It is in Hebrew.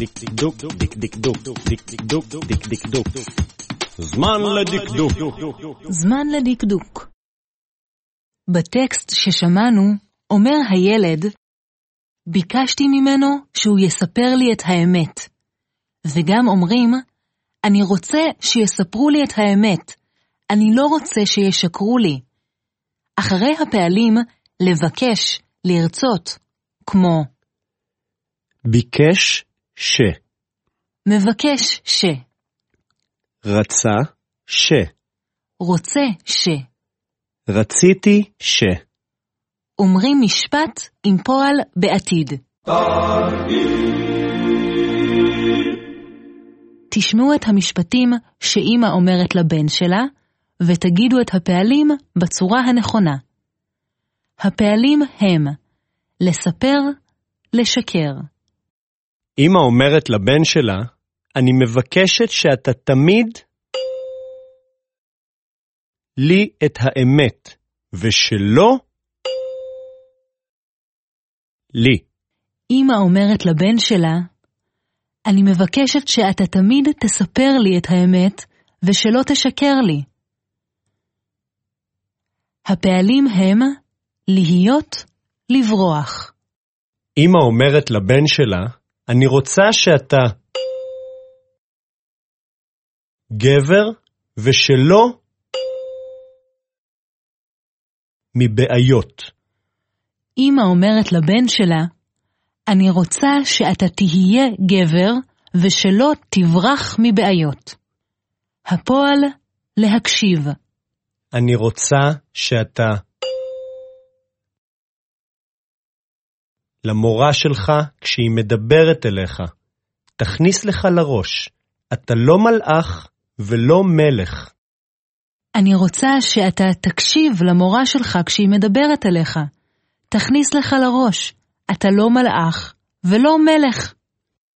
דקדוק, דקדוק, דקדוק, דקדוק. זמן לדקדוק. זמן לדקדוק. בטקסט ששמענו אומר הילד, ביקשתי ממנו שהוא יספר לי את האמת. וגם אומרים, אני רוצה שיספרו לי את האמת. אני לא רוצה שישקרו לי. אחרי הפעלים, לבקש, לרצות, כמו ביקש ש. מבקש ש. רצה ש. רוצה ש. רציתי ש. אומרים משפט עם פועל בעתיד. תשמעו את המשפטים שאמא אומרת לבן שלה, ותגידו את הפעלים בצורה הנכונה. הפעלים הם לספר, לשקר. אמא אומרת לבן שלה, אני מבקשת שאתה תמיד לי את האמת, ושלא לי. אמא אומרת לבן שלה, אני מבקשת שאתה תמיד תספר לי את האמת, ושלא תשקר לי. הפעלים הם להיות, לברוח. אמא אומרת לבן שלה, אני רוצה שאתה גבר ושלא מבעיות. אמא אומרת לבן שלה, אני רוצה שאתה תהיה גבר ושלא תברח מבעיות. הפועל להקשיב. אני רוצה שאתה למורה שלך כשהיא מדברת אליך. תכניס לך לראש, אתה לא מלאך ולא מלך. אני רוצה שאתה תקשיב למורה שלך כשהיא מדברת אליך. תכניס לך לראש, אתה לא מלאך ולא מלך.